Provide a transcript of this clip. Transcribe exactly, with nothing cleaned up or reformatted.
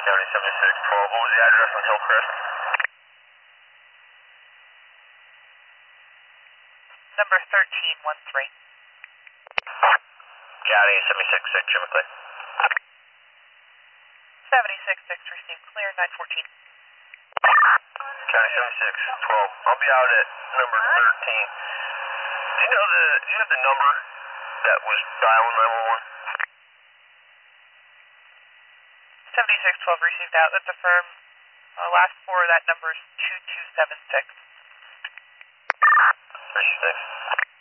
County seventy-six twelve. What was the address on Hillcrest? Number thirteen one three. County seventy-six six, Jimmy Clay. seventy-six six, received clear, nine fourteen. County seventy-six twelve. I'll be out at number thirteen. Do you know the, do you have the number that was dialing nine one one? seventy-six twelve received out. That's affirm. Uh, last four of that number is two two seven six. Thanks.